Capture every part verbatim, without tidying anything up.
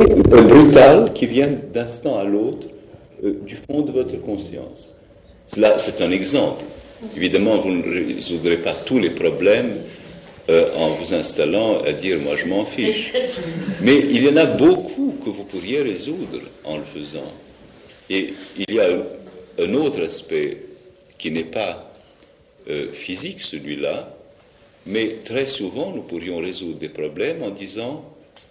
euh, brutales qui viennent d'instant à l'autre euh, du fond de votre conscience. Cela, c'est un exemple. Évidemment, vous ne résoudrez pas tous les problèmes euh, en vous installant à dire « moi, je m'en fiche ». Mais il y en a beaucoup que vous pourriez résoudre en le faisant. Et il y a un autre aspect qui n'est pas euh, physique, celui-là, mais très souvent, nous pourrions résoudre des problèmes en disant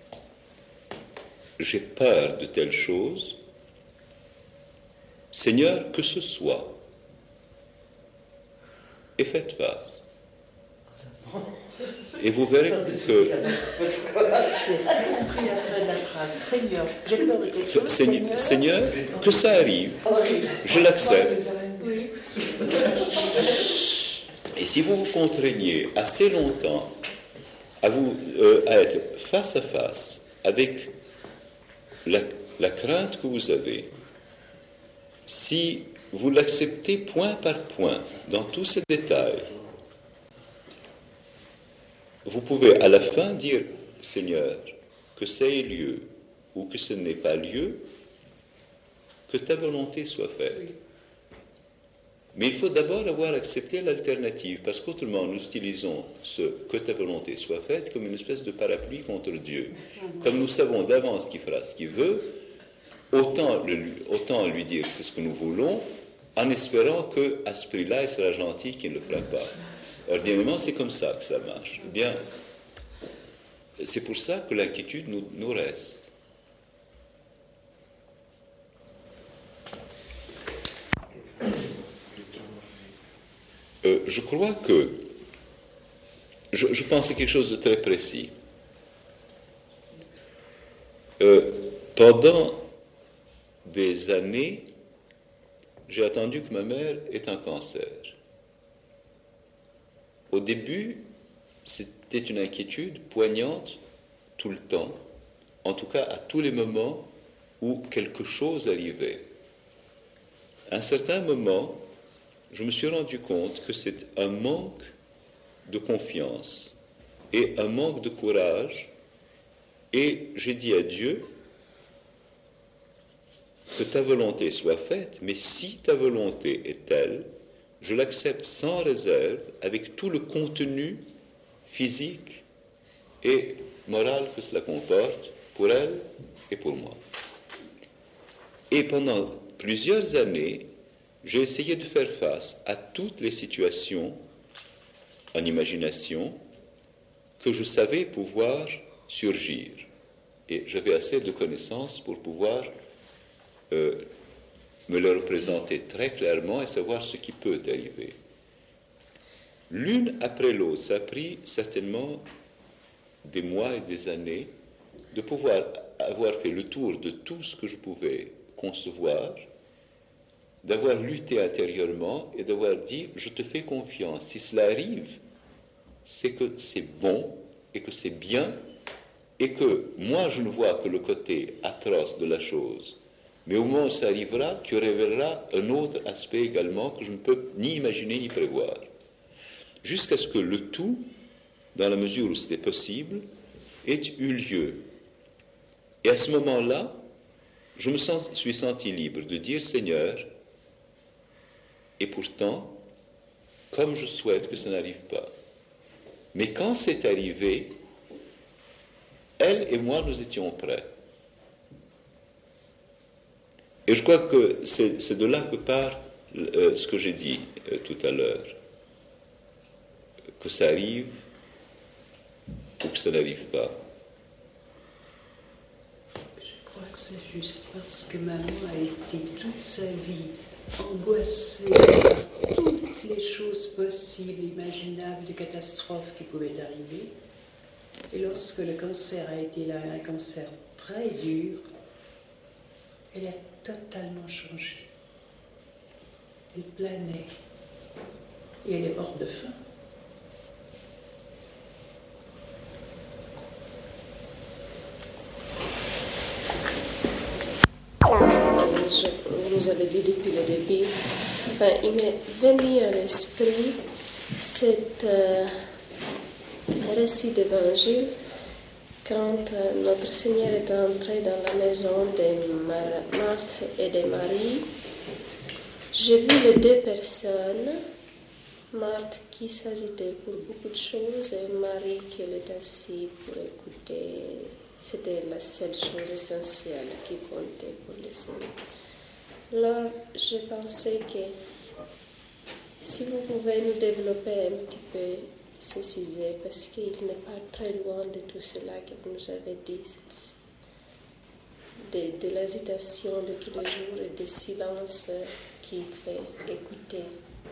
« j'ai peur de telle chose, Seigneur, que ce soit ». Et faites face. Et vous verrez que... Seigneur, j'ai peur de quelque chose. Seigneur, Seigneur, que ça arrive, je l'accepte. Et si vous vous contraignez assez longtemps à, vous, euh, à être face à face avec la, la crainte que vous avez, si vous l'acceptez point par point, dans tous ces détails, vous pouvez à la fin dire, Seigneur, que ça ait lieu ou que ce n'ait pas lieu, que ta volonté soit faite. Mais il faut d'abord avoir accepté l'alternative, parce qu'autrement nous utilisons ce que ta volonté soit faite comme une espèce de parapluie contre Dieu. Comme nous savons d'avance qu'il fera ce qu'il veut, autant, le, autant lui dire c'est ce que nous voulons, en espérant qu'à ce prix-là, il sera gentil qu'il ne le fera pas. Ordinairement, c'est comme ça que ça marche. Eh bien, c'est pour ça que l'inquiétude nous, nous reste. Euh, je crois que je, je pense à quelque chose de très précis. Euh, pendant des années, j'ai attendu que ma mère ait un cancer. Au début, c'était une inquiétude poignante tout le temps, en tout cas à tous les moments où quelque chose arrivait. À un certain moment, je me suis rendu compte que c'est un manque de confiance et un manque de courage, et j'ai dit à Dieu, que ta volonté soit faite, mais si ta volonté est telle, je l'accepte sans réserve, avec tout le contenu physique et moral que cela comporte, pour elle et pour moi. Et pendant plusieurs années, j'ai essayé de faire face à toutes les situations en imagination que je savais pouvoir surgir. Et j'avais assez de connaissances pour pouvoir euh, me le représenter très clairement et savoir ce qui peut arriver. L'une après l'autre, ça a pris certainement des mois et des années de pouvoir avoir fait le tour de tout ce que je pouvais concevoir, d'avoir lutté intérieurement et d'avoir dit « je te fais confiance, si cela arrive, c'est que c'est bon et que c'est bien et que moi je ne vois que le côté atroce de la chose, mais au moment où ça arrivera, tu révéleras un autre aspect également que je ne peux ni imaginer ni prévoir. » Jusqu'à ce que le tout, dans la mesure où c'était possible, ait eu lieu. Et à ce moment-là, je me sens, suis senti libre de dire « Seigneur, et pourtant, comme je souhaite que ça n'arrive pas. » Mais quand c'est arrivé, elle et moi, nous étions prêts. Et je crois que c'est, c'est de là que part euh, ce que j'ai dit euh, tout à l'heure. Que ça arrive ou que ça n'arrive pas. Je crois que c'est juste parce que maman a été toute sa vie angoissée par toutes les choses possibles, imaginables, de catastrophes qui pouvaient arriver. Et lorsque le cancer a été là, un cancer très dur, elle a totalement changé. Elle planait. Et elle est morte de faim. Je, vous nous avez dit depuis le début, enfin, il m'est venu à l'esprit cet euh, récit d'évangile quand euh, notre Seigneur est entré dans la maison de Mar- Marthe et de Marie, j'ai vu les deux personnes, Marthe qui s'agitait pour beaucoup de choses et Marie qui était assise pour écouter. C'était la seule chose essentielle qui comptait pour le Seigneur. Alors, j'ai pensé que si vous pouvez nous développer un petit peu ce sujet, parce qu'il n'est pas très loin de tout cela que vous nous avez dit, de, de l'hésitation de tous les jours et du silence qui fait écouter.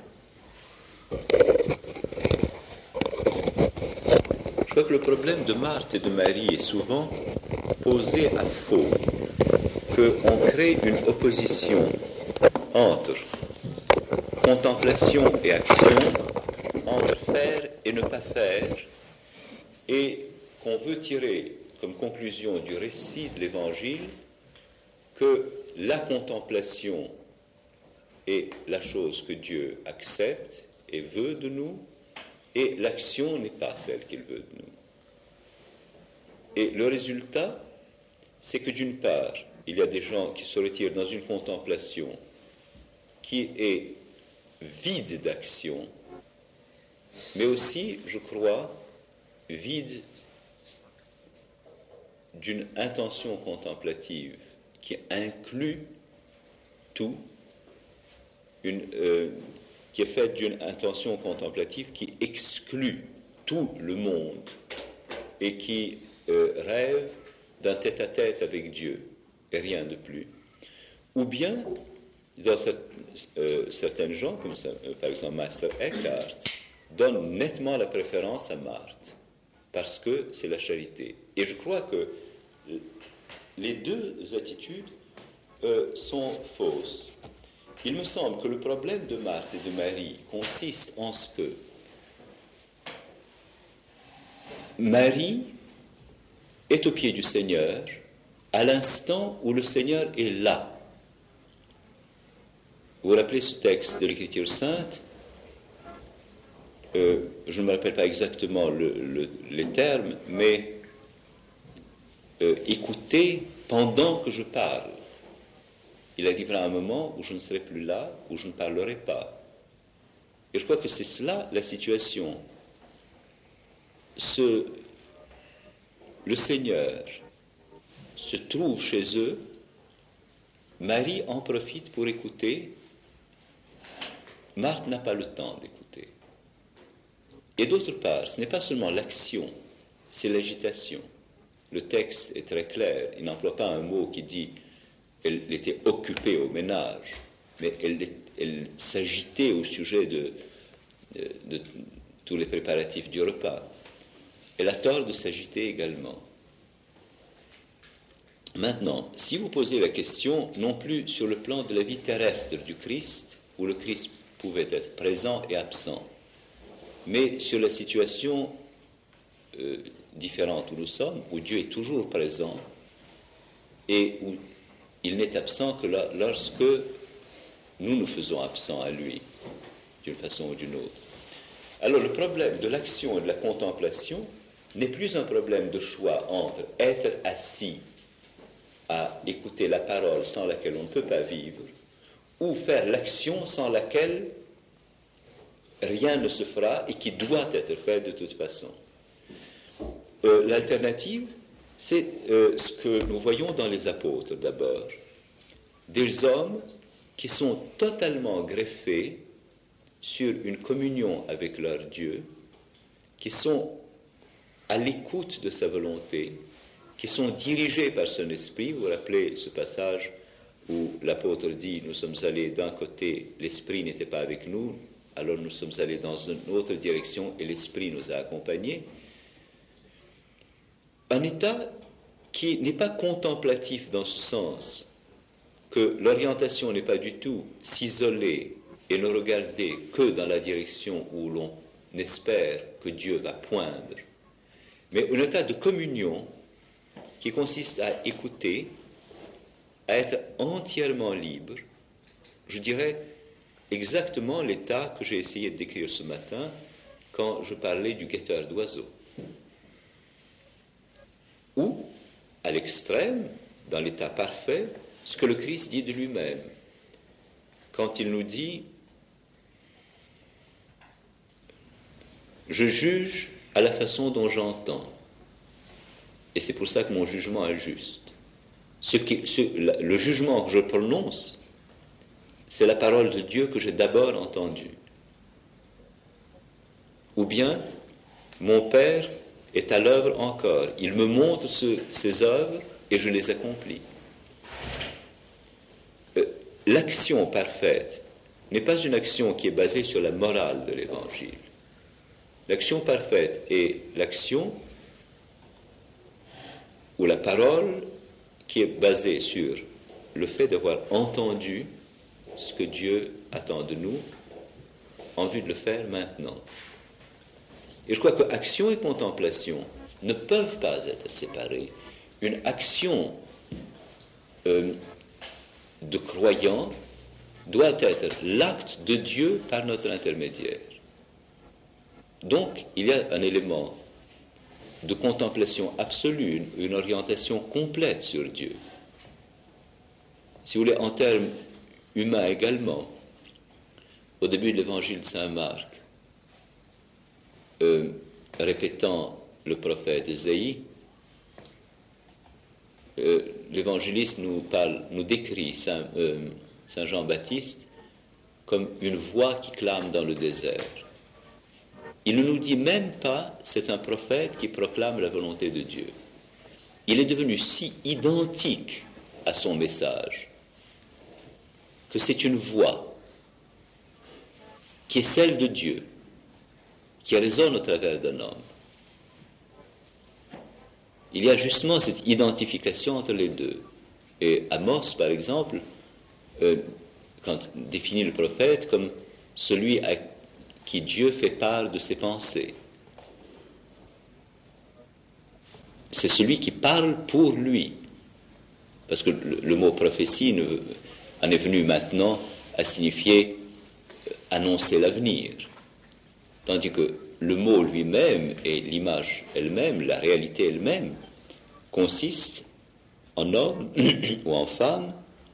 Je crois que le problème de Marthe et de Marie est souvent posé à faux, qu'on crée une opposition entre contemplation et action, entre faire et ne pas faire, et qu'on veut tirer comme conclusion du récit de l'Évangile que la contemplation est la chose que Dieu accepte et veut de nous, et l'action n'est pas celle qu'il veut de nous. Et le résultat, c'est que d'une part, il y a des gens qui se retirent dans une contemplation qui est vide d'action, mais aussi, je crois, vide d'une intention contemplative qui inclut tout, une, euh, qui est faite d'une intention contemplative qui exclut tout le monde et qui euh, rêve d'un tête-à-tête avec Dieu et rien de plus. Ou bien, dans cette, euh, certaines gens, comme ça, euh, par exemple Meister Eckhart, donnent nettement la préférence à Marthe, parce que c'est la charité. Et je crois que les deux attitudes euh, sont fausses. Il me semble que le problème de Marthe et de Marie consiste en ce que Marie est au pied du Seigneur à l'instant où le Seigneur est là. Vous vous rappelez ce texte de l'Écriture sainte? euh, Je ne me rappelle pas exactement le, le, les termes, mais euh, écoutez pendant que je parle. Il arrivera un moment où je ne serai plus là, où je ne parlerai pas. Et je crois que c'est cela la situation. Ce, le Seigneur se trouve chez eux, Marie en profite pour écouter, Marthe n'a pas le temps d'écouter. Et d'autre part, ce n'est pas seulement l'action, c'est l'agitation. Le texte est très clair, il n'emploie pas un mot qui dit elle était occupée au ménage, mais elle, elle s'agitait au sujet de, de, de tous les préparatifs du repas. Elle a tort de s'agiter également. Maintenant, si vous posez la question, non plus sur le plan de la vie terrestre du Christ, où le Christ pouvait être présent et absent, mais sur la situation euh, différente où nous sommes, où Dieu est toujours présent et où il n'est absent que là, lorsque nous nous faisons absents à lui, d'une façon ou d'une autre. Alors le problème de l'action et de la contemplation n'est plus un problème de choix entre être assis à écouter la parole sans laquelle on ne peut pas vivre, ou faire l'action sans laquelle rien ne se fera et qui doit être fait de toute façon. Euh, l'alternative, c'est euh, ce que nous voyons dans les apôtres d'abord. Des hommes qui sont totalement greffés sur une communion avec leur Dieu, qui sont à l'écoute de sa volonté, qui sont dirigés par son esprit. Vous vous rappelez ce passage où l'apôtre dit « Nous sommes allés d'un côté, l'esprit n'était pas avec nous, alors nous sommes allés dans une autre direction et l'esprit nous a accompagnés ». Un état qui n'est pas contemplatif dans ce sens, que l'orientation n'est pas du tout s'isoler et ne regarder que dans la direction où l'on espère que Dieu va poindre, mais un état de communion qui consiste à écouter, à être entièrement libre, je dirais exactement l'état que j'ai essayé de décrire ce matin quand je parlais du guetteur d'oiseaux. ou, à l'extrême, dans l'état parfait, ce que le Christ dit de lui-même. Quand il nous dit « Je juge à la façon dont j'entends, et c'est pour ça que mon jugement est juste. Ce qui, ce, le jugement que je prononce, c'est la parole de Dieu que j'ai d'abord entendue. Ou bien, mon Père est à l'œuvre encore. Il me montre ce, ses œuvres et je les accomplis. » Euh, l'action parfaite n'est pas une action qui est basée sur la morale de l'Évangile. L'action parfaite est l'action ou la parole qui est basée sur le fait d'avoir entendu ce que Dieu attend de nous en vue de le faire maintenant. Et je crois que action et contemplation ne peuvent pas être séparées. Une action euh, de croyant doit être l'acte de Dieu par notre intermédiaire. Donc, il y a un élément de contemplation absolue, une, une orientation complète sur Dieu. Si vous voulez, en termes humains également, au début de l'évangile de saint Marc, euh, répétant le prophète Ésaïe, euh, l'évangéliste nous parle, nous décrit saint, euh, saint Jean-Baptiste comme une voix qui clame dans le désert. Il ne nous dit même pas c'est un prophète qui proclame la volonté de Dieu. Il est devenu si identique à son message que c'est une voix qui est celle de Dieu, qui résonne au travers d'un homme. Il y a justement cette identification entre les deux. Et Amos, par exemple, euh, quand définit le prophète comme celui à qui Dieu fait part de ses pensées. C'est celui qui parle pour lui. Parce que le, le mot prophétie ne, en est venu maintenant à signifier annoncer l'avenir. Tandis que le mot lui-même et l'image elle-même, la réalité elle-même, consiste en homme ou en femme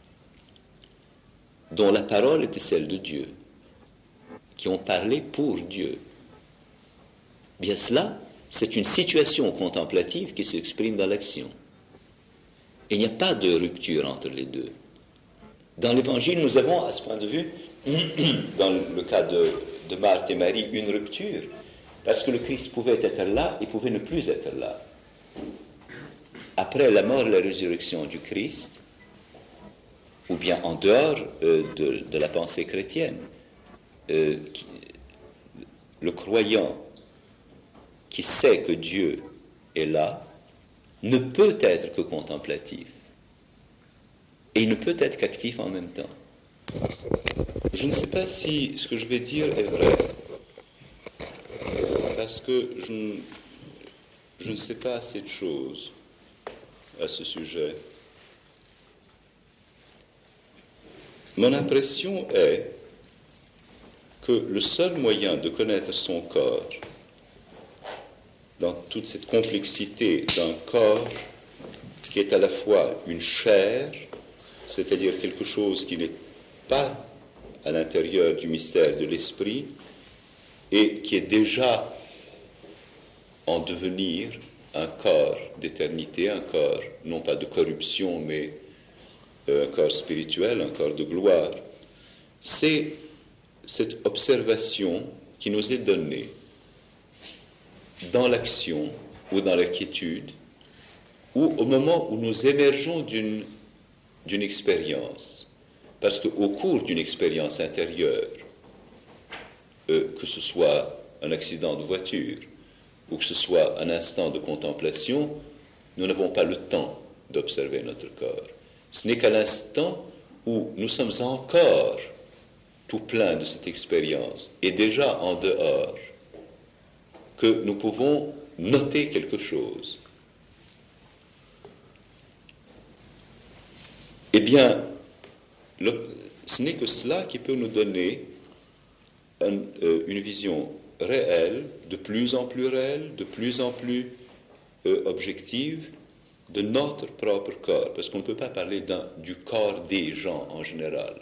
dont la parole était celle de Dieu, qui ont parlé pour Dieu. Bien cela, c'est une situation contemplative qui s'exprime dans l'action. Et il n'y a pas de rupture entre les deux. Dans l'Évangile, nous avons, à ce point de vue, dans le cas de, de Marthe et Marie, une rupture, parce que le Christ pouvait être là et pouvait ne plus être là. Après la mort et la résurrection du Christ, ou bien en dehors euh, de, de la pensée chrétienne, Euh, qui, le croyant qui sait que Dieu est là ne peut être que contemplatif et il ne peut être qu'actif en même temps. Je ne sais pas si ce que je vais dire est vrai parce que je ne, je ne sais pas assez de choses à ce sujet. Mon impression est que le seul moyen de connaître son corps, dans toute cette complexité d'un corps qui est à la fois une chair, c'est-à-dire quelque chose qui n'est pas à l'intérieur du mystère de l'esprit, et qui est déjà en devenir un corps d'éternité, un corps non pas de corruption, mais un corps spirituel, un corps de gloire, c'est cette observation qui nous est donnée dans l'action ou dans la quiétude ou au moment où nous émergeons d'une, d'une expérience. Parce qu'au cours d'une expérience intérieure, euh, que ce soit un accident de voiture ou que ce soit un instant de contemplation, nous n'avons pas le temps d'observer notre corps. Ce n'est qu'à l'instant où nous sommes encore tout plein de cette expérience, et déjà en dehors, que nous pouvons noter quelque chose. Eh bien, le, ce n'est que cela qui peut nous donner un, euh, une vision réelle, de plus en plus réelle, de plus en plus euh, objective de notre propre corps, parce qu'on ne peut pas parler d'un, du corps des gens en général.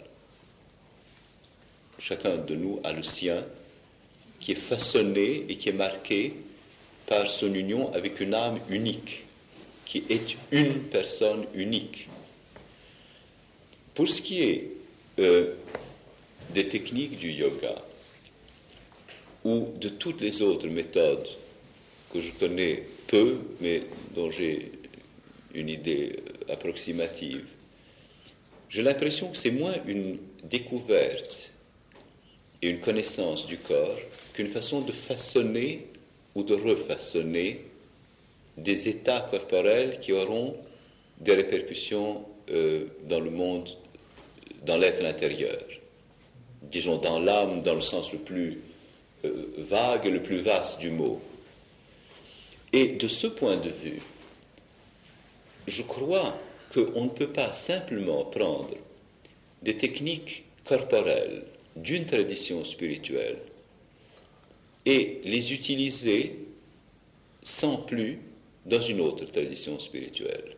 Chacun de nous a le sien, qui est façonné et qui est marqué par son union avec une âme unique, qui est une personne unique. Pour ce qui est euh, des techniques du yoga, ou de toutes les autres méthodes que je connais peu, mais dont j'ai une idée approximative, j'ai l'impression que c'est moins une découverte et une connaissance du corps qu'une façon de façonner ou de refaçonner des états corporels qui auront des répercussions euh, dans le monde, dans l'être intérieur. Disons dans l'âme, dans le sens le plus euh, vague et le plus vaste du mot. Et de ce point de vue, je crois qu'on ne peut pas simplement prendre des techniques corporelles d'une tradition spirituelle et les utiliser sans plus dans une autre tradition spirituelle.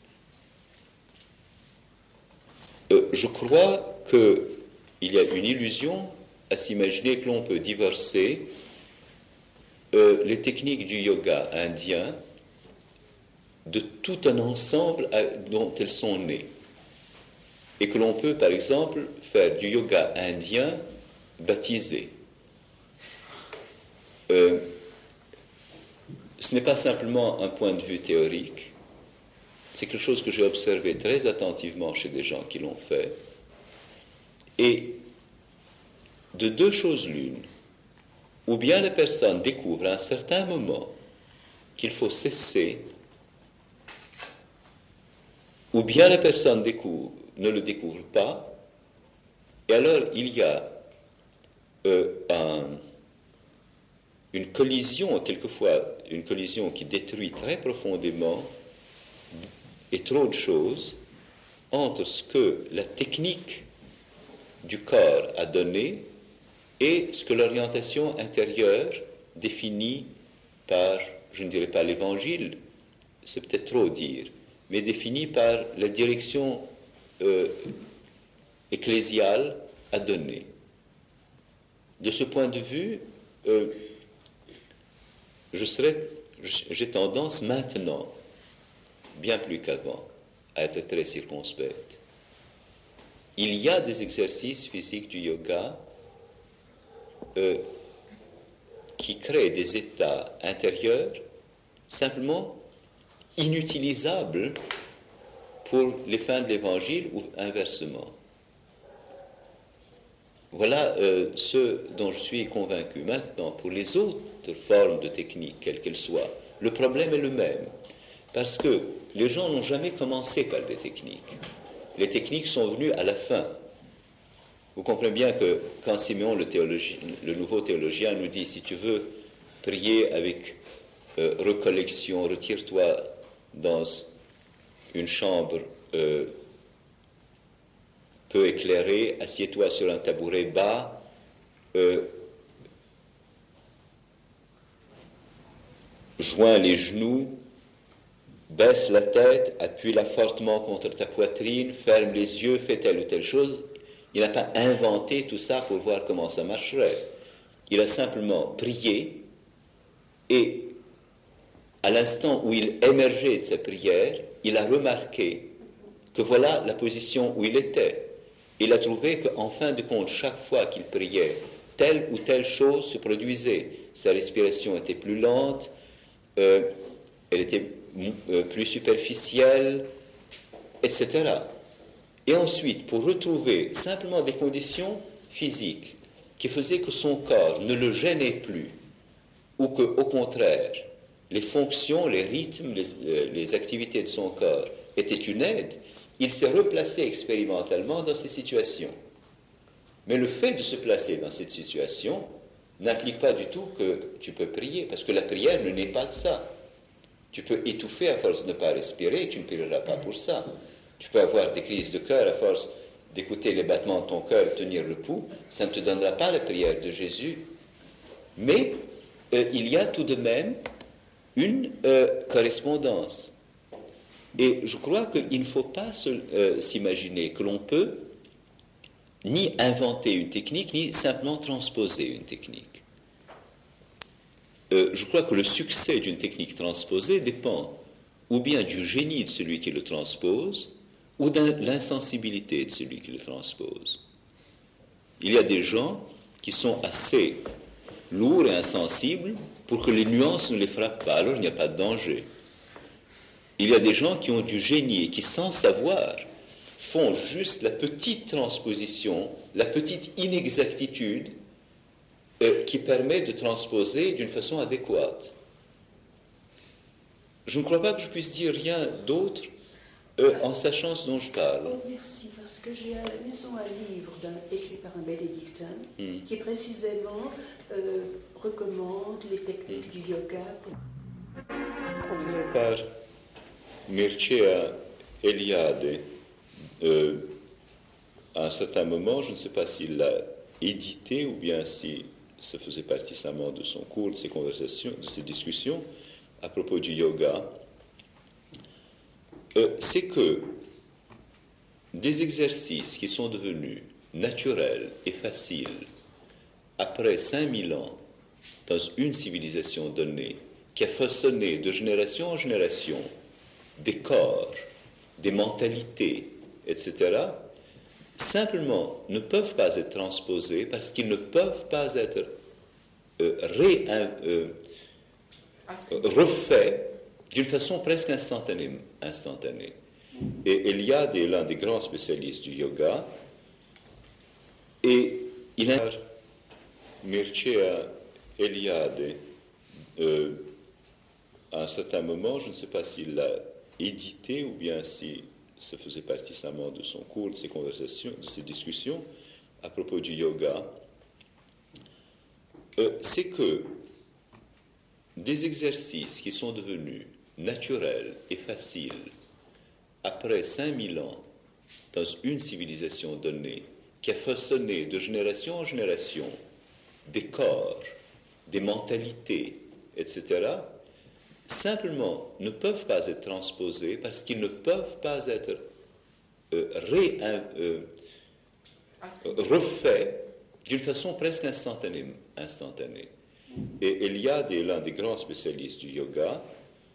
Euh, je crois qu'il y a une illusion à s'imaginer que l'on peut divorcer euh, les techniques du yoga indien de tout un ensemble à, dont elles sont nées. Et que l'on peut, par exemple, faire du yoga indien baptisé. Euh, ce n'est pas simplement un point de vue théorique, c'est quelque chose que j'ai observé très attentivement chez des gens qui l'ont fait. Et de deux choses l'une, ou bien la personne découvre à un certain moment qu'il faut cesser, ou bien la personne découvre, ne le découvre pas, et alors il y a euh, un, une collision, quelquefois une collision qui détruit très profondément et trop de choses entre ce que la technique du corps a donné et ce que l'orientation intérieure définie par, je ne dirais pas l'évangile, c'est peut-être trop dire, mais définie par la direction euh, ecclésiale a donné. De ce point de vue, euh, je serais, j'ai tendance maintenant, bien plus qu'avant, à être très circonspect. Il y a des exercices physiques du yoga euh, qui créent des états intérieurs simplement inutilisables pour les fins de l'évangile ou inversement. Voilà euh, ce dont je suis convaincu. Maintenant, pour les autres formes de techniques, quelles qu'elles soient, le problème est le même. Parce que les gens n'ont jamais commencé par des techniques. Les techniques sont venues à la fin. Vous comprenez bien que quand Siméon, le, le nouveau théologien, nous dit « si tu veux prier avec euh, recollection, retire-toi dans une chambre euh, peu éclairée, assieds-toi sur un tabouret bas, euh, joins les genoux, baisse la tête, appuie-la fortement contre ta poitrine, ferme les yeux, fais telle ou telle chose. » Il n'a pas inventé tout ça pour voir comment ça marcherait. Il a simplement prié et à l'instant où il émergeait de sa prière, il a remarqué que voilà la position où il était. Il a trouvé qu'en fin de compte, chaque fois qu'il priait, telle ou telle chose se produisait. Sa respiration était plus lente, euh, elle était euh, plus superficielle, et cetera. Et ensuite, pour retrouver simplement des conditions physiques qui faisaient que son corps ne le gênait plus, ou que, au contraire, les fonctions, les rythmes, les, les activités de son corps étaient une aide, il s'est replacé expérimentalement dans ces situations. Mais le fait de se placer dans cette situation n'implique pas du tout que tu peux prier, parce que la prière ne naît pas de ça. Tu peux étouffer à force de ne pas respirer, tu ne prieras pas pour ça. Tu peux avoir des crises de cœur à force d'écouter les battements de ton cœur, tenir le pouls, ça ne te donnera pas la prière de Jésus. Mais euh, il y a tout de même une euh, correspondance. Et je crois qu'il ne faut pas se, euh, s'imaginer que l'on peut ni inventer une technique, ni simplement transposer une technique. Euh, je crois que le succès d'une technique transposée dépend ou bien du génie de celui qui le transpose, ou de l'insensibilité de celui qui le transpose. Il y a des gens qui sont assez lourds et insensibles pour que les nuances ne les frappent pas, alors il n'y a pas de danger. Il y a des gens qui ont du génie et qui, sans savoir, font juste la petite transposition, la petite inexactitude euh, qui permet de transposer d'une façon adéquate. Je ne crois pas que je puisse dire rien d'autre euh, en sachant ce dont je parle. Oh, merci, parce que j'ai à la maison un livre d'un, écrit par un bénédictin mm. qui précisément euh, recommande les techniques mm. du yoga. Par Mircea Eliade, euh, à un certain moment, je ne sais pas s'il l'a édité ou bien si ça faisait partie seulement de son cours, de ses conversations, de ses discussions à propos du yoga, euh, c'est que des exercices qui sont devenus naturels et faciles après cinq mille ans dans une civilisation donnée qui a façonné de génération en génération des corps, des mentalités, et cetera, simplement ne peuvent pas être transposés parce qu'ils ne peuvent pas être euh, ré, euh, refaits d'une façon presque instantanée. instantanée. Et Eliade est l'un des grands spécialistes du yoga, et il a Mircea Eliade, euh, à un certain moment, je ne sais pas s'il l'a édité ou bien si ça faisait partie seulement de son cours, de ses conversations, de ses discussions à propos du yoga, euh, c'est que des exercices qui sont devenus naturels et faciles après cinq mille ans dans une civilisation donnée qui a façonné de génération en génération des corps, des mentalités, et cetera, simplement ne peuvent pas être transposés parce qu'ils ne peuvent pas être euh, ré, euh, refaits d'une façon presque instantanée. instantanée. Et Eliade est l'un des grands spécialistes du yoga,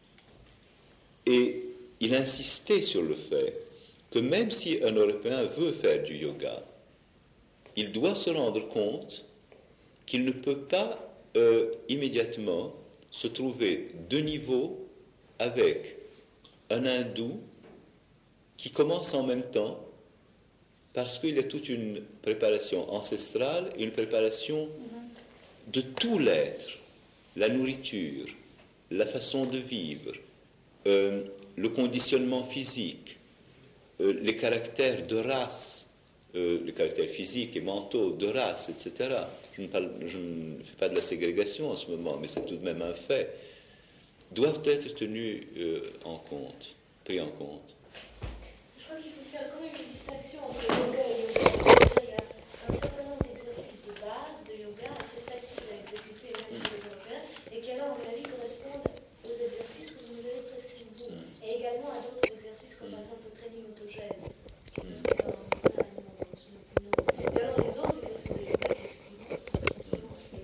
et il insistait sur le fait que même si un Européen veut faire du yoga, il doit se rendre compte qu'il ne peut pas euh, immédiatement se trouver de niveau avec un hindou qui commence en même temps parce qu'il y a toute une préparation ancestrale et une préparation de tout l'être, la nourriture, la façon de vivre, euh, le conditionnement physique, euh, les caractères de race, euh, les caractères physiques et mentaux de race, et cetera. Je ne, parle, je ne fais pas de la ségrégation en ce moment, mais c'est tout de même un fait, doivent être tenus euh, en compte, pris en compte. Je crois qu'il faut faire quand même une distinction entre yoga et yoga. Il y a un certain nombre d'exercices de base de yoga assez faciles à exécuter même pour les Européens et qui alors, à mon avis, correspondent aux exercices que vous nous avez prescrits vous, et également à d'autres exercices comme par exemple le training autogène, qui est presque dans un dessin animal, donc ce n'est plus nouveau. Et alors les autres exercices de yoga, effectivement, c'est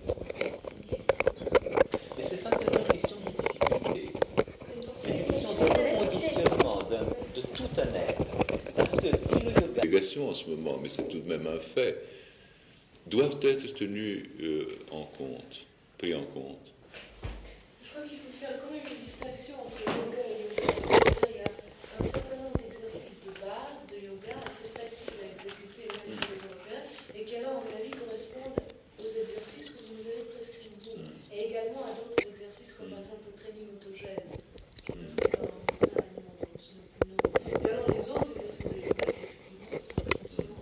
Mais ce n'est pas tellement une question de difficulté, c'est une question de conditionnement de tout un être. Parce que si le yoga... en ce moment, mais c'est tout de même un fait, doivent être tenus euh, en compte, pris en compte. Je crois qu'il faut faire quand même une distinction entre yoga et yoga. Il y a un certain nombre d'exercices de base de yoga assez faciles à exécuter même pour les Européens et qui alors, à mon avis, correspondent aux exercices que vous nous avez prescrits vous, et également à d'autres exercices comme par exemple le training autogène, qui est presque dans un dessin animal, donc ce n'est plus nouveau. Et alors les autres exercices de yoga, effectivement,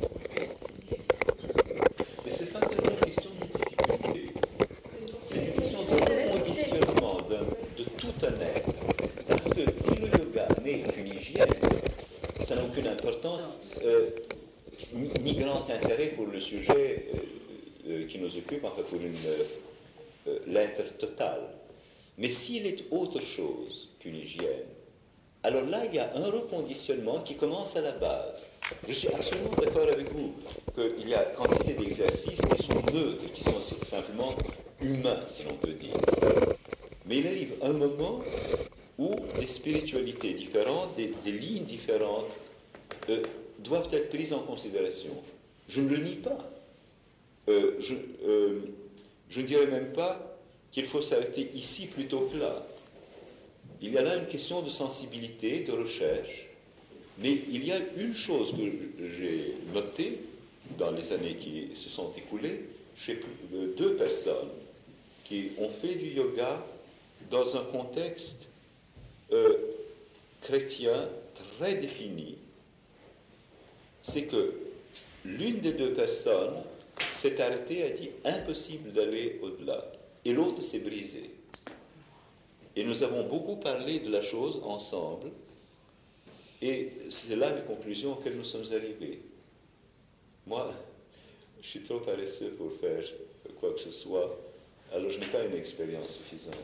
mais ce n'est pas tellement une question de difficulté. C'est une question de conditionnement de, de tout un être. Parce que si le yoga n'est qu'une hygiène, ça n'a aucune importance, euh, ni, ni grand intérêt pour le sujet euh, euh, qui nous occupe, enfin pour une, euh, l'être total. Mais s'il est autre chose qu'une hygiène, alors là, il y a un reconditionnement qui commence à la base. Je suis absolument d'accord avec vous qu'il y a quantité d'exercices qui sont neutres, qui sont simplement humains, si l'on peut dire. Mais il arrive un moment où des spiritualités différentes, des, des lignes différentes, euh, doivent être prises en considération. Je ne le nie pas. Euh, je, euh, je ne dirais même pas qu'il faut s'arrêter ici plutôt que là. Il y a là une question de sensibilité, de recherche, mais il y a une chose que j'ai notée dans les années qui se sont écoulées chez deux personnes qui ont fait du yoga dans un contexte euh, chrétien très défini. C'est que l'une des deux personnes s'est arrêtée et a dit impossible d'aller au-delà, et l'autre s'est brisée. Et nous avons beaucoup parlé de la chose ensemble, et c'est là les conclusions auxquelles nous sommes arrivés. Moi, je suis trop paresseux pour faire quoi que ce soit, alors je n'ai pas une expérience suffisante.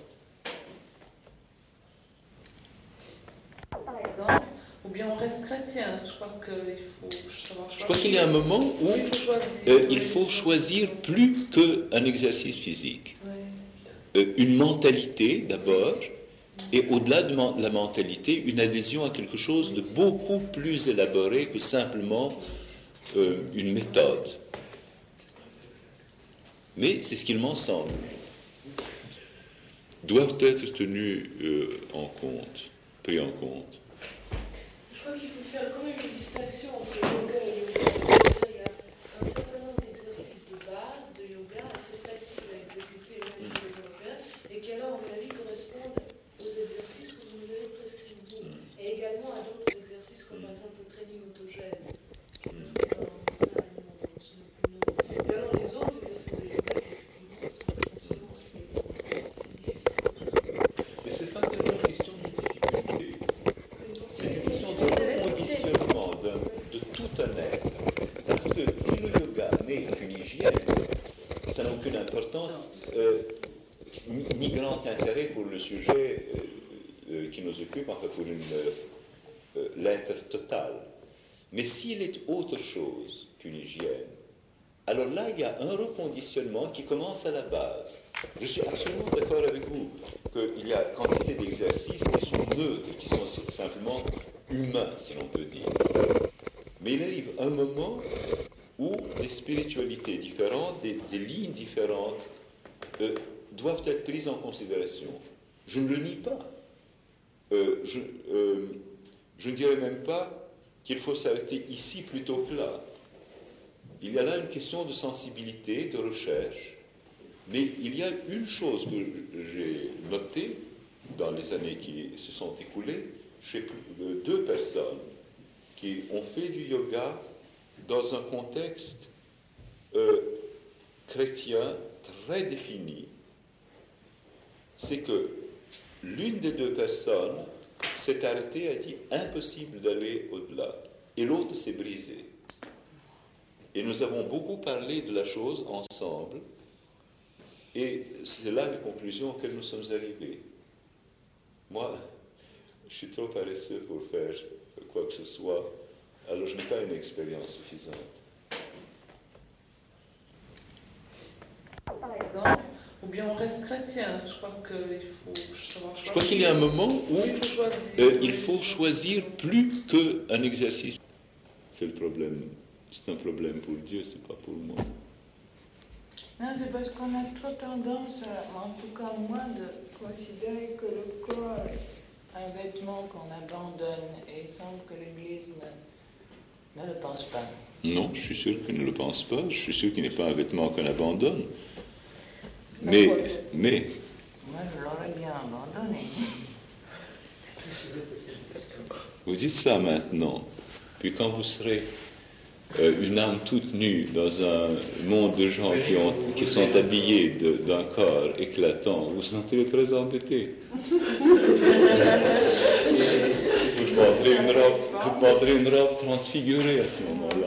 Par exemple, ou bien on reste chrétien. Je crois qu'il faut savoir choisir. Je crois qu'il y a un moment où il faut choisir, euh, il faut choisir plus qu'un exercice physique. Oui. Euh, une mentalité d'abord, et au-delà de man- la mentalité, une adhésion à quelque chose de beaucoup plus élaboré que simplement euh, une méthode. Mais c'est ce qu'il m'en semble. Doivent être tenus euh, en compte, pris en compte. Je crois qu'il faut faire quand même une distinction entre le yoga et le yoga. Il y a un certain nombre d'exercices de base, de yoga, assez faciles à exécuter même pour les Européens, et qui alors, à mon avis, correspondent aux exercices que vous nous avez prescrits vous, et également à d'autres exercices comme par exemple le training autogène, qui est presque dans un aliment. Et alors les autres exercices de yoga, effectivement, Mais ce n'est pas tellement une question de difficulté. C'est une question de reconditionnement de, de tout un être. Parce que si le yoga n'est qu'une hygiène, ça n'a aucune importance, euh, ni, ni grand intérêt pour le sujet euh, euh, qui nous occupe, enfin pour une, euh, l'être total. Mais s'il est autre chose qu'une hygiène, alors là, il y a un reconditionnement qui commence à la base. Je suis absolument d'accord avec vous qu'il y a quantité d'exercices qui sont neutres, qui sont simplement humains, si l'on peut dire. Mais il arrive un moment où des spiritualités différentes, des, des lignes différentes, euh, doivent être prises en considération. Je ne le nie pas. Euh, je, euh, je ne dirais même pas qu'il faut s'arrêter ici plutôt que là. Il y a là une question de sensibilité, de recherche, mais il y a une chose que j'ai notée dans les années qui se sont écoulées chez deux personnes qui ont fait du yoga dans un contexte euh, chrétien très défini. C'est que l'une des deux personnes s'est arrêtée et a dit impossible d'aller au-delà, et l'autre s'est brisée. Et nous avons beaucoup parlé de la chose ensemble, et c'est là les conclusions auxquelles nous sommes arrivés. Moi, je suis trop paresseux pour faire quoi que ce soit, alors je n'ai pas une expérience suffisante. Par exemple, ou bien on reste chrétien. Je crois qu'il faut savoir choisir. Je crois qu'il y a un moment où il faut choisir, euh, il faut choisir plus qu'un exercice. C'est le problème. C'est un problème pour Dieu, c'est pas pour moi. Non, c'est parce qu'on a trop tendance, en tout cas moi, de considérer que le corps est un vêtement qu'on abandonne, et il semble que l'Église ne, ne le pense pas. Non, je suis sûr qu'il ne le pense pas. Je suis sûr qu'il n'est pas un vêtement qu'on abandonne. Mais, mais, Moi, je l'aurais bien abandonné. vous dites ça maintenant. Puis quand vous serez euh, une âme toute nue dans un monde de gens qui, ont, qui sont habillés de, d'un corps éclatant, vous vous sentirez très embêté. Vous demanderez une robe, vous demanderez une robe transfigurée à ce moment-là.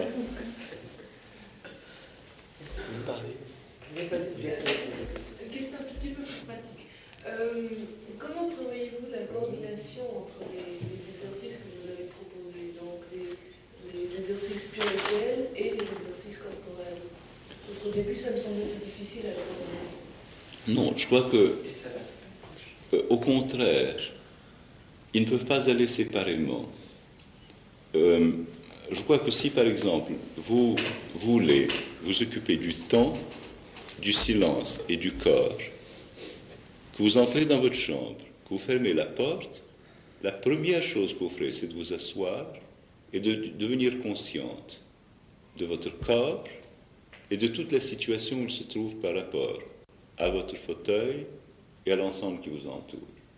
Une question un petit peu plus pratique. Euh, comment prévoyez-vous la coordination entre les, les exercices que vous avez proposés, donc les, les exercices spirituels et les exercices corporels? Parce qu'au début, ça me semblait assez difficile à coordonner. Non, je crois que, euh, au contraire, ils ne peuvent pas aller séparément. Euh, je crois que si, par exemple, vous voulez vous occuper du temps, du silence et du corps, que vous entrez dans votre chambre, que vous fermez la porte, la première chose que vous ferez, c'est de vous asseoir et de devenir consciente de votre corps et de toute la situation où il se trouve par rapport à votre fauteuil et à l'ensemble qui vous entoure.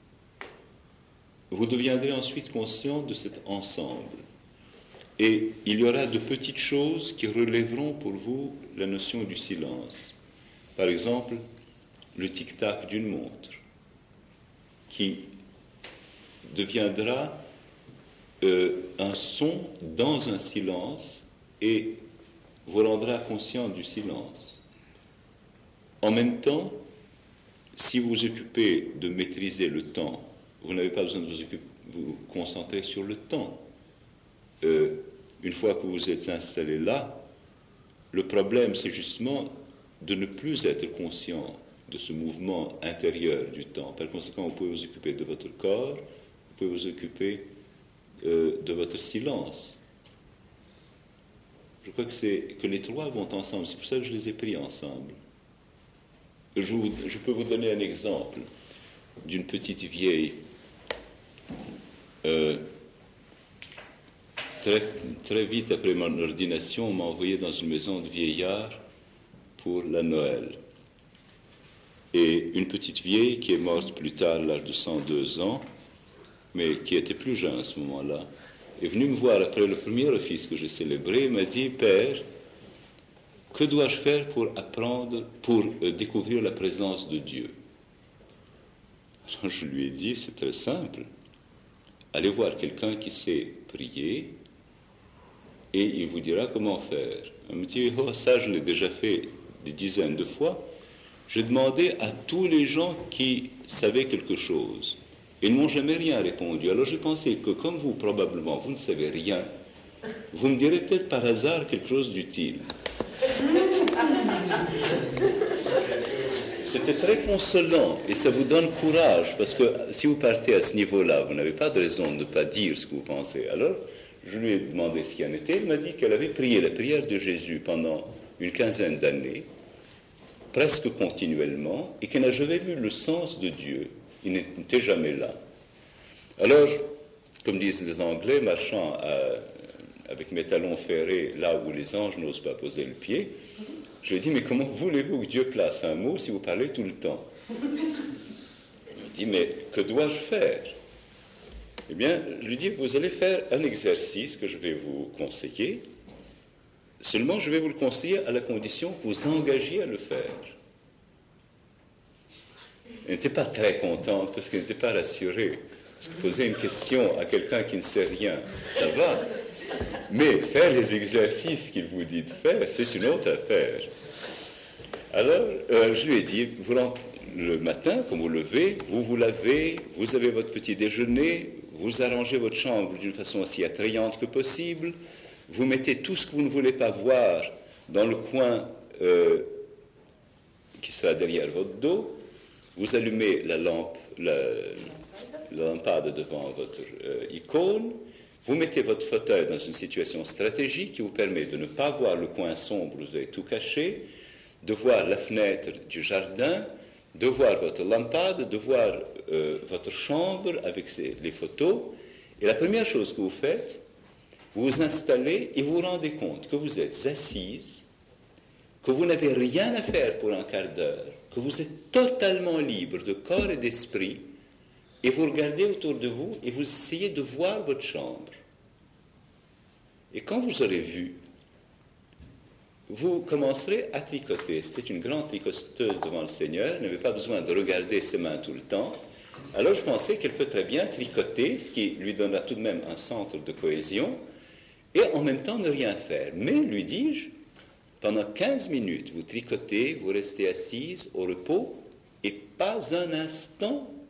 Vous deviendrez ensuite conscient de cet ensemble. Et il y aura de petites choses qui relèveront pour vous la notion du silence. Par exemple, le tic-tac d'une montre, qui deviendra euh, un son dans un silence et vous rendra conscient du silence. En même temps, si vous vous occupez de maîtriser le temps, vous n'avez pas besoin de vous, occuper, vous concentrer sur le temps. Euh, une fois que vous êtes installé là, le problème, c'est justement de ne plus être conscient de ce mouvement intérieur du temps. Par conséquent, vous pouvez vous occuper de votre corps, vous pouvez vous occuper euh, de votre silence. Je crois que, c'est, que les trois vont ensemble. C'est pour ça que je les ai pris ensemble. Je, vous, je peux vous donner un exemple d'une petite vieille euh, très, très vite après mon ordination, on m'a envoyé dans une maison de vieillards pour la Noël. Et une petite vieille qui est morte plus tard à l'âge de cent deux ans, mais qui était plus jeune à ce moment-là, est venue me voir après le premier office que j'ai célébré et m'a dit « Père, que dois-je faire pour apprendre, pour euh, découvrir la présence de Dieu ?» Alors je lui ai dit « C'est très simple. Allez voir quelqu'un qui sait prier et il vous dira comment faire. » Elle me dit « Oh, ça je l'ai déjà fait des dizaines de fois. » J'ai demandé à tous les gens qui savaient quelque chose. Ils ne m'ont jamais rien répondu. Alors j'ai pensé que comme vous, probablement, vous ne savez rien, vous me direz peut-être par hasard quelque chose d'utile. C'était très consolant et ça vous donne courage parce que si vous partez à ce niveau-là, vous n'avez pas de raison de ne pas dire ce que vous pensez. Alors, je lui ai demandé ce qu'il en était. Elle m'a dit qu'elle avait prié la prière de Jésus pendant une quinzaine d'années, presque continuellement, et qu'elle n'a jamais vu le sens de Dieu. Il n'était jamais là. Alors, comme disent les Anglais, marchant à, avec mes talons ferrés là où les anges n'osent pas poser le pied, je lui ai dit, mais comment voulez-vous que Dieu place un mot si vous parlez tout le temps? Il m'a dit, mais que dois-je faire? Eh bien, je lui ai dit, vous allez faire un exercice que je vais vous conseiller. Seulement, je vais vous le conseiller à la condition que vous engagiez à le faire. Elle n'était pas très contente parce qu'elle n'était pas rassurée. Parce que poser une question à quelqu'un qui ne sait rien, ça va. Mais faire les exercices qu'il vous dit de faire, c'est une autre affaire. Alors, euh, je lui ai dit, vous rentrez le matin, quand vous levez, vous vous lavez, vous avez votre petit déjeuner, vous arrangez votre chambre d'une façon aussi attrayante que possible, vous mettez tout ce que vous ne voulez pas voir dans le coin euh, qui sera derrière votre dos, vous allumez la lampe, la, la lampade devant votre euh, icône, vous mettez votre fauteuil dans une situation stratégique qui vous permet de ne pas voir le coin sombre où vous avez tout caché, de voir la fenêtre du jardin, de voir votre lampade, de voir euh, votre chambre avec ses, les photos. Et la première chose que vous faites, vous vous installez et vous vous rendez compte que vous êtes assise, que vous n'avez rien à faire pour un quart d'heure, que vous êtes totalement libre de corps et d'esprit, et vous regardez autour de vous et vous essayez de voir votre chambre. Et quand vous aurez vu, vous commencerez à tricoter. C'était une grande tricoteuse devant le Seigneur, elle n'avait pas besoin de regarder ses mains tout le temps. Alors je pensais qu'elle peut très bien tricoter, ce qui lui donnera tout de même un centre de cohésion, et en même temps ne rien faire. Mais, lui dis-je, pendant quinze minutes, vous tricotez, vous restez assise au repos, et pas un instant,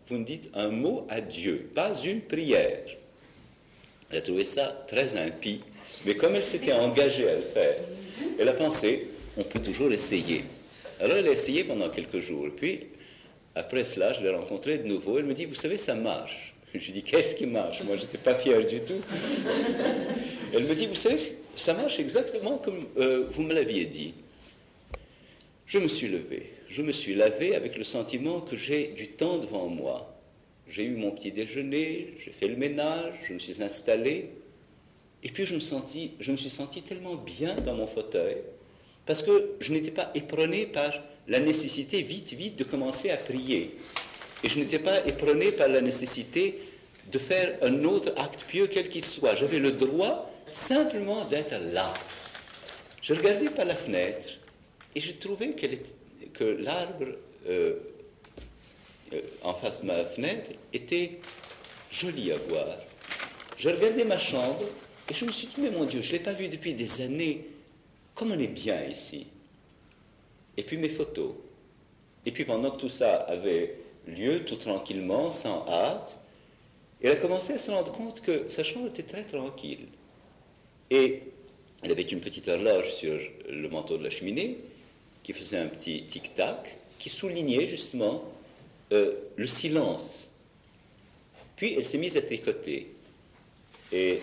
vous me dites un mot à Dieu, pas une prière. Elle a trouvé ça très impie, mais comme elle s'était engagée à le faire, elle a pensé, on peut toujours essayer. Alors elle a essayé pendant quelques jours, puis après cela, je l'ai rencontrée de nouveau, elle me dit, vous savez, ça marche. Je lui dis, qu'est-ce qui marche? Moi, je n'étais pas fier du tout. Elle me dit, vous savez, ça marche exactement comme euh, vous me l'aviez dit. Je me suis levé, je me suis lavé avec le sentiment que j'ai du temps devant moi. J'ai eu mon petit déjeuner, j'ai fait le ménage, je me suis installé, et puis je me, senti, je me suis senti tellement bien dans mon fauteuil, parce que je n'étais pas épronné par la nécessité vite, vite de commencer à prier. Et je n'étais pas épronné par la nécessité de faire un autre acte pieux, quel qu'il soit. J'avais le droit simplement d'être là. Je regardais par la fenêtre et je trouvais qu'elle était, que l'arbre euh, euh, en face de ma fenêtre était joli à voir. Je regardais ma chambre et je me suis dit, mais mon Dieu, je ne l'ai pas vu depuis des années. Comme on est bien ici. Et puis mes photos. Et puis pendant que tout ça avait lieu, tout tranquillement, sans hâte, elle a commencé à se rendre compte que sa chambre était très tranquille. Et elle avait une petite horloge sur le manteau de la cheminée qui faisait un petit tic-tac, qui soulignait justement euh, le silence. Puis elle s'est mise à tricoter. Et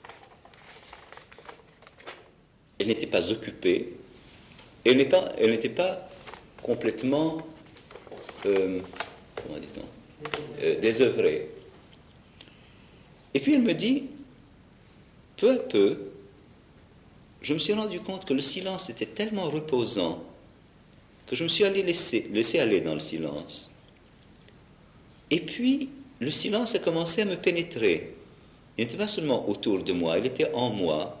elle n'était pas occupée, elle n'était pas, elle n'était pas complètement, euh, comment dit-on, euh, désœuvrée. Et puis elle me dit, peu à peu, je me suis rendu compte que le silence était tellement reposant que je me suis allé laisser, laisser aller dans le silence. Et puis, le silence a commencé à me pénétrer. Il n'était pas seulement autour de moi, il était en moi.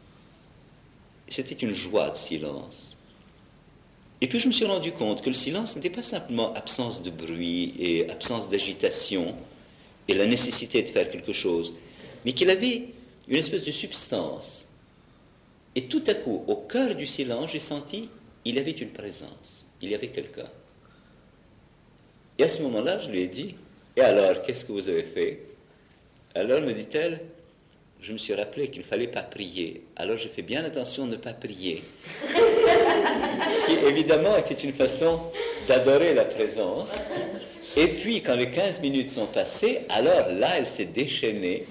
C'était une joie de silence. Et puis je me suis rendu compte que le silence n'était pas simplement absence de bruit et absence d'agitation et la nécessité de faire quelque chose, mais qu'il avait une espèce de substance. Et tout à coup, au cœur du silence, j'ai senti il y avait une présence, il y avait quelqu'un. Et à ce moment-là, je lui ai dit, et alors, qu'est-ce que vous avez fait? Alors, me dit-elle, je me suis rappelé qu'il ne fallait pas prier. Alors j'ai fait bien attention de ne pas prier. Ce qui, évidemment, était une façon d'adorer la présence. Et puis, quand les quinze minutes sont passées, alors là, elle s'est déchaînée.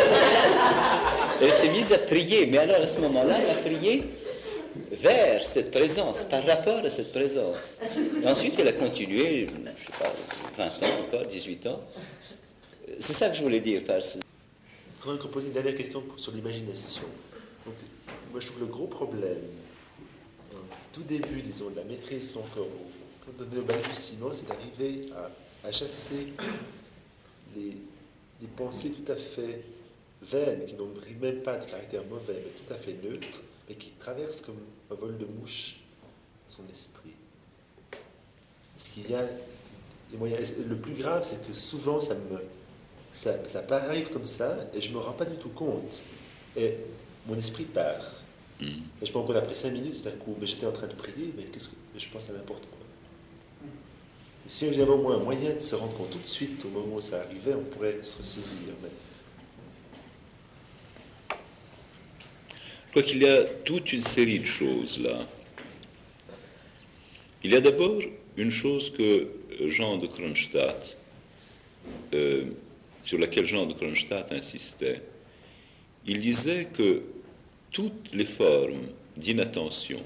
Elle s'est mise à prier. Mais alors, à ce moment-là, elle a prié vers cette présence, par rapport à cette présence. Et ensuite, elle a continué, je ne sais pas, vingt ans encore, dix-huit ans. C'est ça que je voulais dire par ce... Je voudrais poser une dernière question sur l'imagination. Donc, moi, je trouve le gros problème, au tout début, disons, de la maîtrise de son corps, quand on est au balbutiement, c'est d'arriver à, à chasser les, les pensées tout à fait vaines, qui n'ont même pas de caractère mauvais, mais tout à fait neutre, mais qui traversent comme un vol de mouche son esprit. Parce qu'il y a des moyens. Le plus grave, c'est que souvent, ça me... Ça, ça arrive comme ça, et je ne me rends pas du tout compte. Et mon esprit part. Mm. Et je me rends compte après cinq minutes, tout à coup, mais j'étais en train de prier, mais qu'est-ce que mais je pense à n'importe quoi. Et si j'avais au moins un moyen de se rendre compte tout de suite, au moment où ça arrivait, on pourrait se ressaisir. Mais... Je crois qu'il y a toute une série de choses là. Il y a d'abord une chose que Jean de Kronstadt euh, sur laquelle Jean de Kronstadt insistait. Il disait que toutes les formes d'inattention,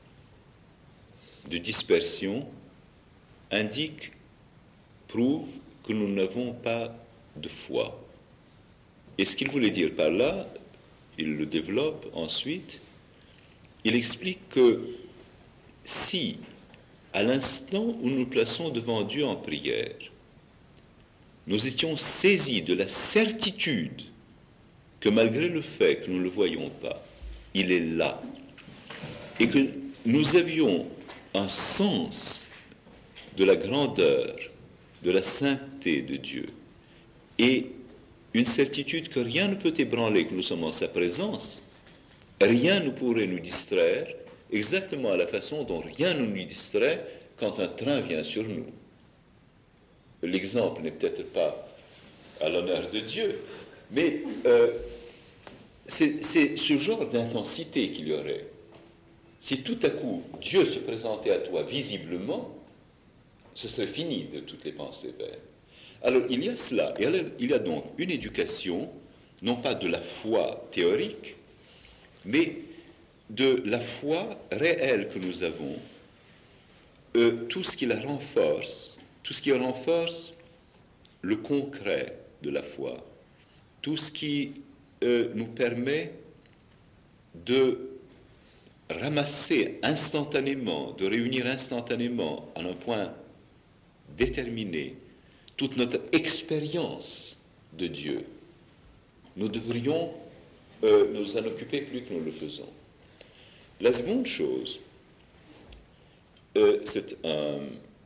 de dispersion, indiquent, prouvent que nous n'avons pas de foi. Et ce qu'il voulait dire par là, il le développe ensuite, il explique que si, à l'instant où nous nous plaçons devant Dieu en prière, nous étions saisis de la certitude que malgré le fait que nous ne le voyons pas, il est là, et que nous avions un sens de la grandeur, de la sainteté de Dieu, et une certitude que rien ne peut ébranler, que nous sommes en sa présence, rien ne pourrait nous distraire, exactement à la façon dont rien ne nous distrait quand un train vient sur nous. l'exemple n'est peut-être pas à l'honneur de Dieu, mais euh, c'est, c'est ce genre d'intensité qu'il y aurait. Si tout à coup Dieu se présentait à toi visiblement, ce serait fini de toutes les pensées vaines. Alors il y a cela, et alors, il y a donc une éducation, non pas de la foi théorique, mais de la foi réelle que nous avons, euh, tout ce qui la renforce, tout ce qui renforce le concret de la foi, tout ce qui euh, nous permet de ramasser instantanément, de réunir instantanément en un point déterminé toute notre expérience de Dieu. Nous devrions euh, nous en occuper plus que nous le faisons. La seconde chose, euh, c'est un,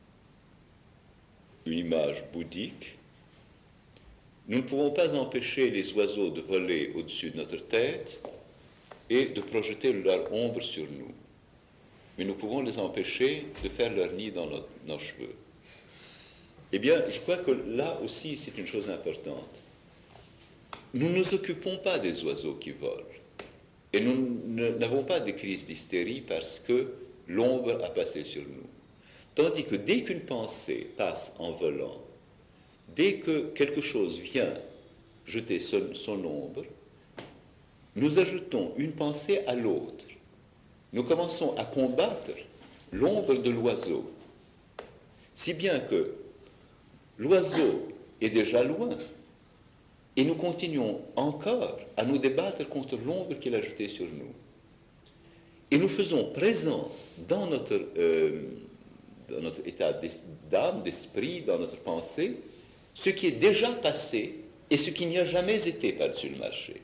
une image bouddhique. Nous ne pouvons pas empêcher les oiseaux de voler au-dessus de notre tête et de projeter leur ombre sur nous. Mais nous pouvons les empêcher de faire leur nid dans nos, nos cheveux. Eh bien, je crois que là aussi, c'est une chose importante. Nous ne nous occupons pas des oiseaux qui volent. Et nous n'avons pas de crise d'hystérie parce que l'ombre a passé sur nous. Tandis que dès qu'une pensée passe en volant, dès que quelque chose vient jeter son, son ombre, nous ajoutons une pensée à l'autre. Nous commençons à combattre l'ombre de l'oiseau. Si bien que l'oiseau est déjà loin, et nous continuons encore à nous débattre contre l'ombre qu'il a jetée sur nous. Et nous faisons présent dans notre, euh, dans notre état d'âme, d'esprit, dans notre pensée, ce qui est déjà passé et ce qui n'y a jamais été par-dessus le marché.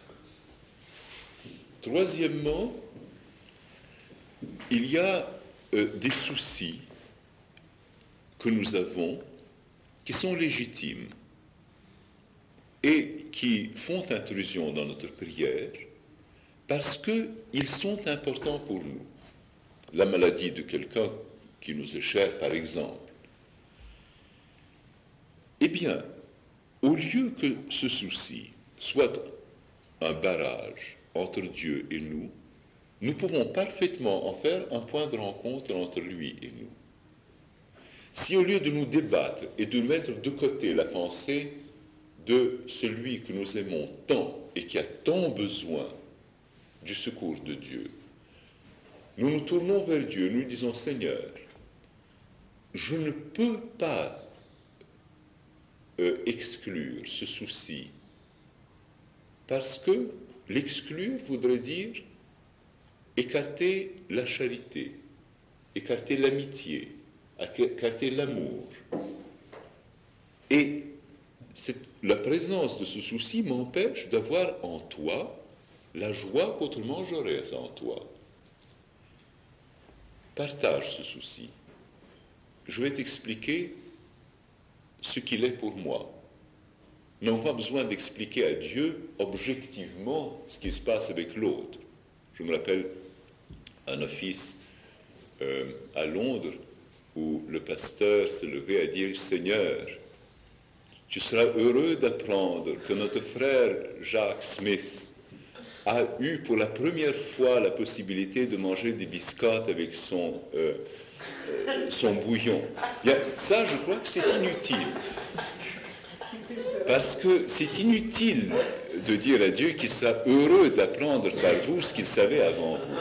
Troisièmement, il y a euh, des soucis que nous avons qui sont légitimes et qui font intrusion dans notre prière parce qu'ils sont importants pour nous. La maladie de quelqu'un qui nous est cher, par exemple. Eh bien, au lieu que ce souci soit un barrage entre Dieu et nous, nous pouvons parfaitement en faire un point de rencontre entre lui et nous. Si au lieu de nous débattre et de mettre de côté la pensée de celui que nous aimons tant et qui a tant besoin du secours de Dieu, nous nous tournons vers Dieu, nous disons « Seigneur, je ne peux pas euh, exclure ce souci parce que l'exclure voudrait dire écarter la charité, écarter l'amitié, écarter l'amour. Et c'est, la présence de ce souci m'empêche d'avoir en toi la joie qu'autrement j'aurais en toi. Partage ce souci. Je vais t'expliquer ce qu'il est pour moi. Nous n'avons pas besoin d'expliquer à Dieu objectivement ce qui se passe avec l'autre. Je me rappelle un office euh, à Londres où le pasteur se levait à dire « Seigneur, tu seras heureux d'apprendre que notre frère Jacques Smith a eu pour la première fois la possibilité de manger des biscottes avec son, euh, euh, son bouillon. » Bien, ça, je crois que c'est inutile. Parce que c'est inutile de dire à Dieu qu'il sera heureux d'apprendre par vous ce qu'il savait avant vous.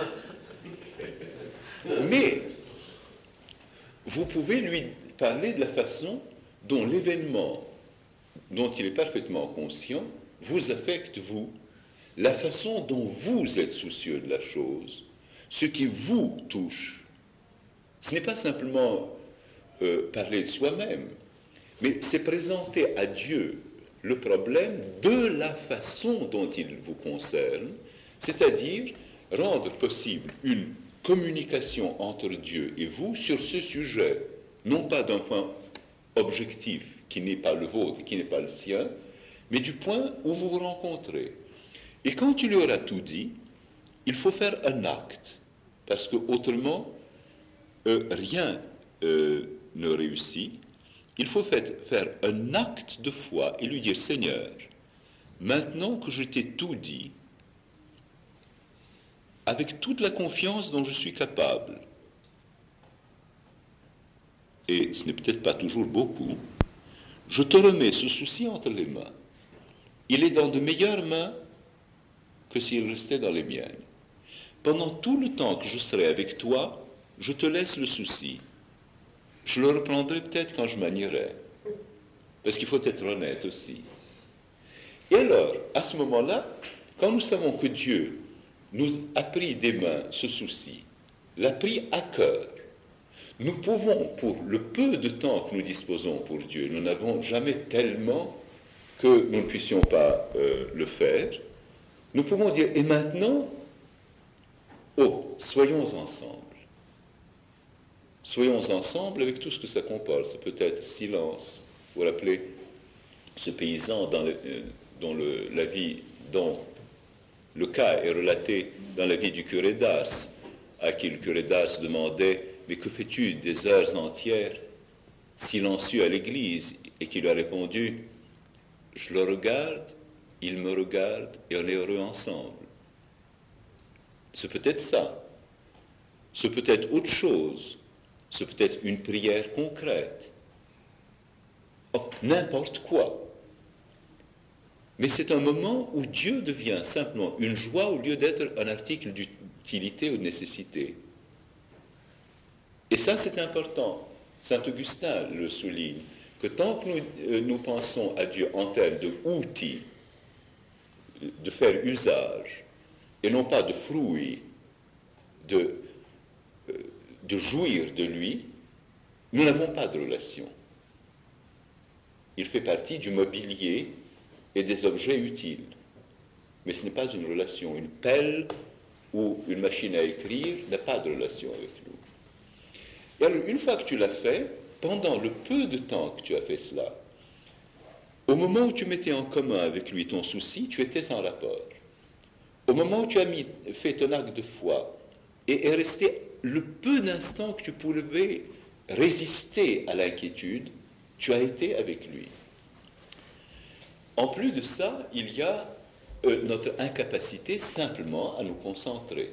Mais vous pouvez lui parler de la façon dont l'événement, dont il est parfaitement conscient, vous affecte vous, la façon dont vous êtes soucieux de la chose, ce qui vous touche. Ce n'est pas simplement euh, parler de soi-même, mais c'est présenter à Dieu le problème de la façon dont il vous concerne, c'est-à-dire rendre possible une communication entre Dieu et vous sur ce sujet, non pas d'un point objectif qui n'est pas le vôtre, qui n'est pas le sien, mais du point où vous vous rencontrez. Et quand il lui aura tout dit, il faut faire un acte, parce que autrement, euh, rien euh, ne réussit. il faut faire un acte de foi et lui dire, Seigneur, maintenant que je t'ai tout dit, avec toute la confiance dont je suis capable, et ce n'est peut-être pas toujours beaucoup, je te remets ce souci entre les mains. Il est dans de meilleures mains que s'il restait dans les miennes. Pendant tout le temps que je serai avec toi, je te laisse le souci. Je le reprendrai peut-être quand je manierai. Parce qu'il faut être honnête aussi. Et alors, à ce moment-là, quand nous savons que Dieu nous a pris des mains ce souci, l'a pris à cœur, nous pouvons, pour le peu de temps que nous disposons pour Dieu, nous n'avons jamais tellement que nous ne puissions pas euh, le faire, nous pouvons dire, et maintenant, oh, soyons ensemble. Soyons ensemble avec tout ce que ça comporte. Ça peut être silence. Vous vous rappelez ce paysan dans le, euh, dont le, la vie, dont le cas est relaté dans la vie du curé d'Ars, à qui le curé d'Ars demandait « Mais que fais-tu des heures entières, silencieux à l'église ?» et qui lui a répondu « Je le regarde, il me regarde et on est heureux ensemble. » C'est peut-être ça. C'est peut-être autre chose. C'est peut-être une prière concrète. Oh, n'importe quoi. Mais c'est un moment où Dieu devient simplement une joie au lieu d'être un article d'utilité ou de nécessité. Et ça, c'est important. Saint Augustin le souligne, que tant que nous, euh, nous pensons à Dieu en termes d'outils, de faire usage, et non pas de fruits, de, euh, de jouir de lui, nous n'avons pas de relation. Il fait partie du mobilier et des objets utiles. Mais ce n'est pas une relation. Une pelle ou une machine à écrire n'a pas de relation avec nous. Et alors, une fois que tu l'as fait, pendant le peu de temps que tu as fait cela, au moment où tu mettais en commun avec lui ton souci, tu étais en rapport. Au moment où tu as mis, fait ton acte de foi et est resté le peu d'instants que tu pouvais résister à l'inquiétude, tu as été avec lui. En plus de ça, il y a euh, notre incapacité simplement à nous concentrer.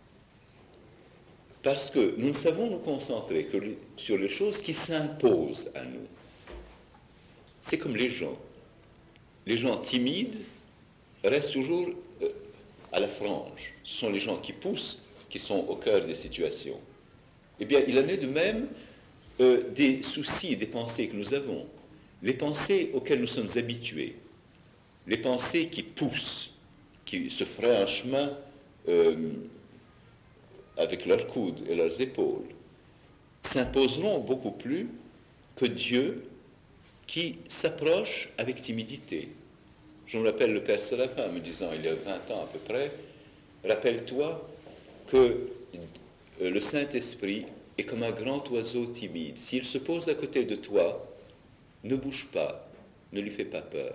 Parce que nous ne savons nous concentrer que sur les choses qui s'imposent à nous. C'est comme les gens. Les gens timides restent toujours euh, à la frange. Ce sont les gens qui poussent, qui sont au cœur des situations. Eh bien, il en est de même euh, des soucis, des pensées que nous avons. Les pensées auxquelles nous sommes habitués. Les pensées qui poussent, qui se frayent un chemin euh, avec leurs coudes et leurs épaules, s'imposeront beaucoup plus que Dieu qui s'approche avec timidité. Je me rappelle le Père Séraphin me disant, il y a vingt ans à peu près, rappelle-toi que le Saint-Esprit est comme un grand oiseau timide. S'il se pose à côté de toi, ne bouge pas, ne lui fais pas peur.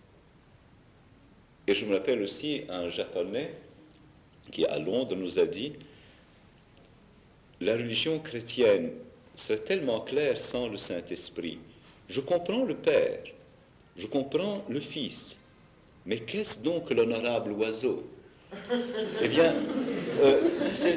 Et je me rappelle aussi un Japonais qui, à Londres, nous a dit « La religion chrétienne serait tellement claire sans le Saint-Esprit. Je comprends le Père, je comprends le Fils, mais qu'est-ce donc que l'honorable oiseau ?» Eh bien, euh, c'est...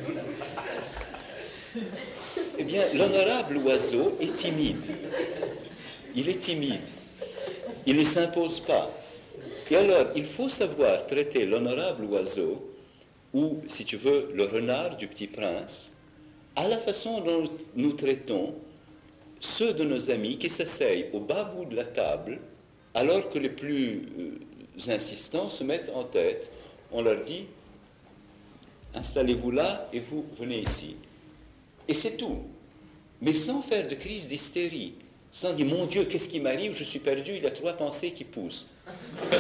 Eh bien, l'honorable oiseau est timide. Il est timide. Il ne s'impose pas. Et alors, il faut savoir traiter l'honorable oiseau, ou, si tu veux, le renard du Petit Prince, à la façon dont nous traitons ceux de nos amis qui s'asseyent au bas bout de la table, alors que les plus euh, insistants se mettent en tête. On leur dit, installez-vous là et vous venez ici. Et c'est tout. Mais sans faire de crise d'hystérie. Sans dire, mon Dieu, qu'est-ce qui m'arrive, je suis perdu, il y a trois pensées qui poussent. Mais